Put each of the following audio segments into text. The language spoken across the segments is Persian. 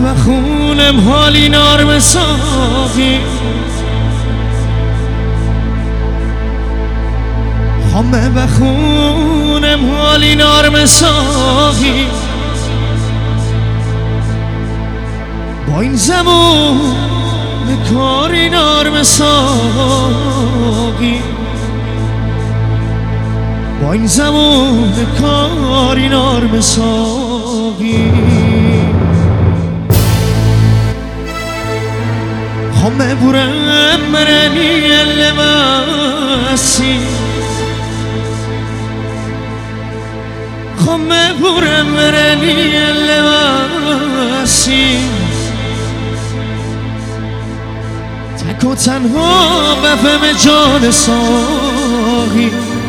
بخونم حالی نارم ساقی همه بخونم حالی نارم ساقی با این زمان کاری نارم ساقی با این زمان کاری نارم ساقی همه برم مرنی لمسی همه برم مرنی لمسی تک و تنها بفهم جان ساقی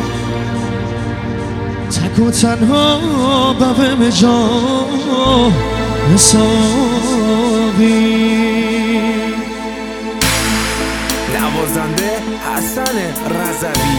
تک و تنها بفهم جان ساقی نوازنده حسن رضوی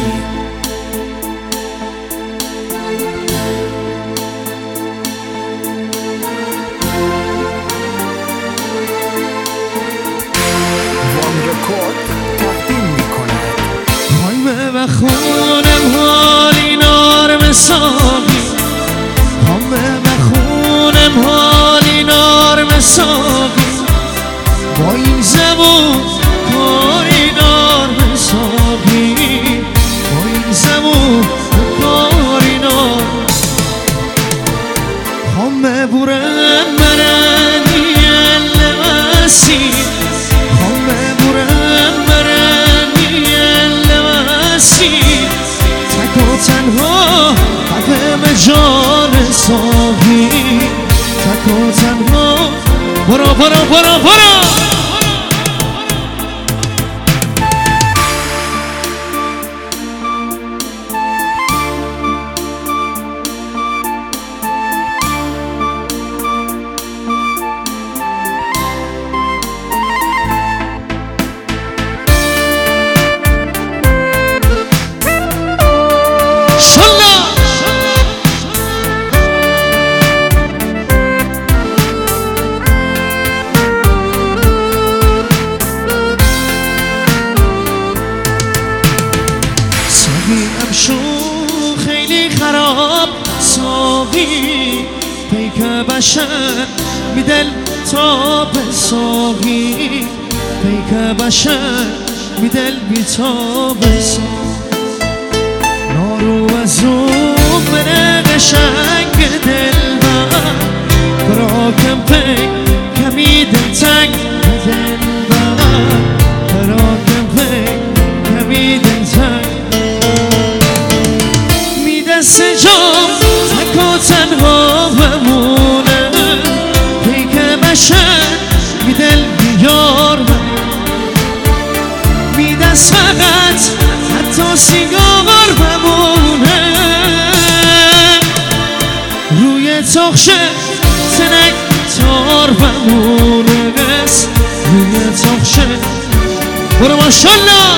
تقدیم میکند همه بخونم حالی نارم ساقی همه بخونم حالی نارم ساقی با این زبون کاری نارم ساقی با این زبون کاری نارم همه برم مرنی لمسی تنها قدم جان ساقی تک و تنها برو برو برو برو خیلی خراب ساقی پیک بشر میدل تاب ساقی پیک بشر میدل بیتاب ساقی نارو از اون بره قشنگ دل بر براکم پی کمی دل تنگ دل بر براکم پی کمی دل تنگ دست جام تک و تنها بمونه پیک بشر بی دل بیار بی دست فقط حتی سیگار بمونه روی تاخشه سنگ تار بمونه روی تاخشه برو ماشالله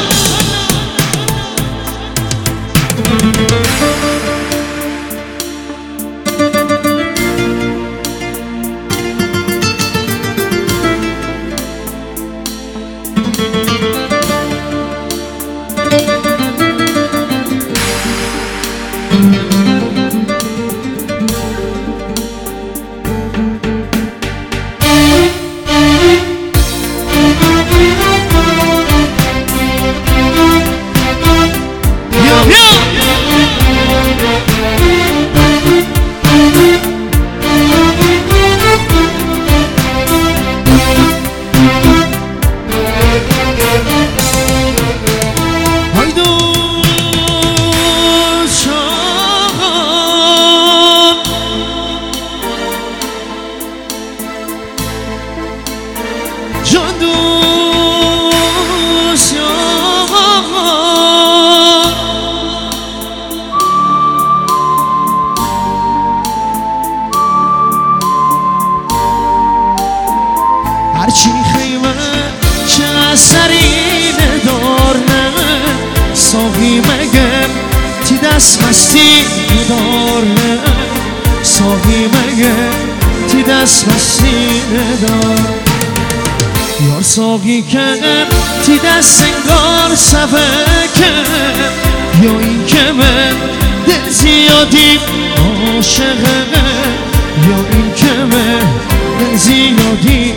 هرچی خیمه چه اثری ندارنه ساقی مگه تی دست مستی ندارنه ساقی مگه تی تی دست بسینه دار یار ساقی که تی دست انگار سبکه یا این که من دل زیادی عاشقه یا این که من دل زیادی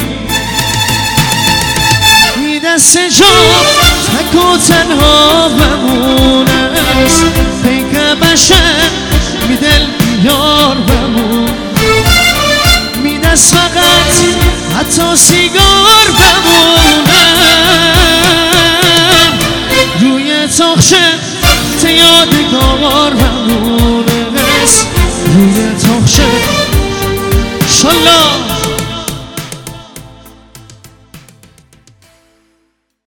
تی دست جا تک و تنها بمونه پیک بشر می دل بیار بمون می دست فقط حتی سیگار بمونه